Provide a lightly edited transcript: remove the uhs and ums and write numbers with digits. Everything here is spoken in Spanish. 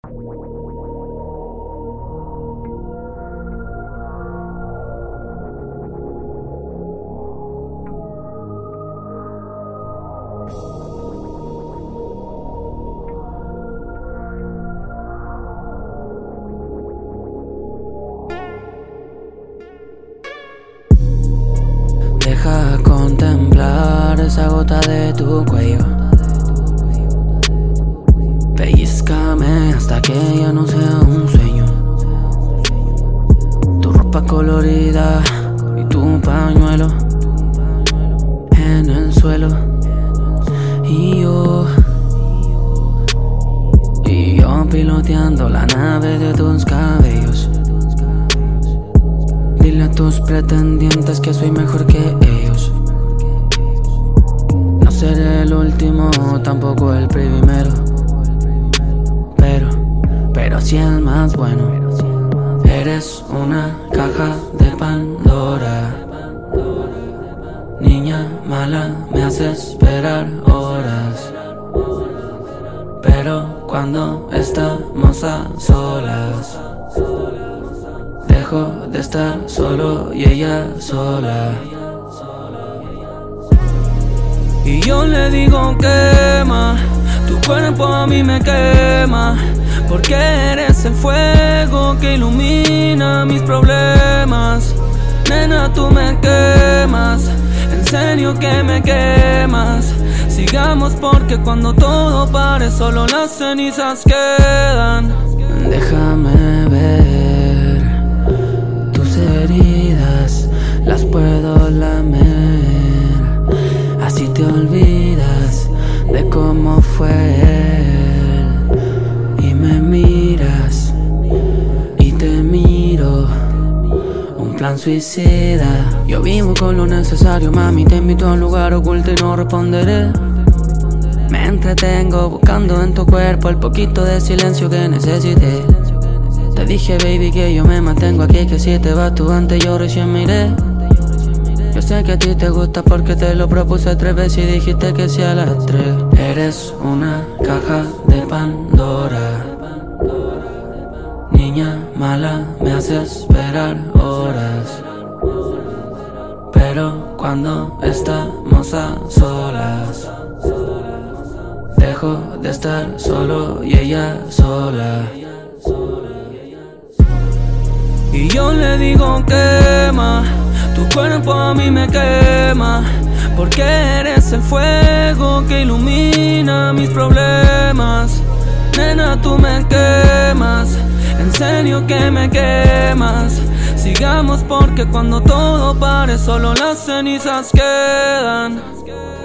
Deja contemplar esa gota de tu cuello. Pellízcame hasta que ya no sea un sueño. Tu ropa colorida y tu pañuelo en el suelo. Y yo piloteando la nave de tus cabellos. Dile a tus pretendientes que soy mejor que ellos. No seré el último, tampoco el primero, pero sí el más bueno. Eres una caja de Pandora. Niña mala, me haces esperar horas. Pero cuando estamos a solas, dejo de estar solo y ella sola. Y yo le digo quema, tu cuerpo a mí me quema, porque eres el fuego que ilumina mis problemas. Nena, tú me quemas, en serio que me quemas. Sigamos porque cuando todo pare solo las cenizas quedan. Déjame ver tus heridas, las puedo lamer. Así te olvidas de cómo fue él. Y me miras y te miro, un plan suicida. Yo vivo con lo necesario, mami, te invito a un lugar oculto y no responderé. Me entretengo buscando en tu cuerpo el poquito de silencio que necesité. Te dije, baby, que yo me mantengo aquí, que si te vas tú antes yo recién me iré. Yo sé que a ti te gusta porque te lo propuse 3 veces y dijiste que sí a las 3. Eres una caja de Pandora. Niña mala, me haces esperar horas. Pero cuando estamos a solas, dejo de estar solo y ella sola. Y yo le digo quema, tu cuerpo a mí me quema, porque eres el fuego que ilumina mis problemas. Nena, tú me quemas, en serio que me quemas. Sigamos porque cuando todo pare solo las cenizas quedan.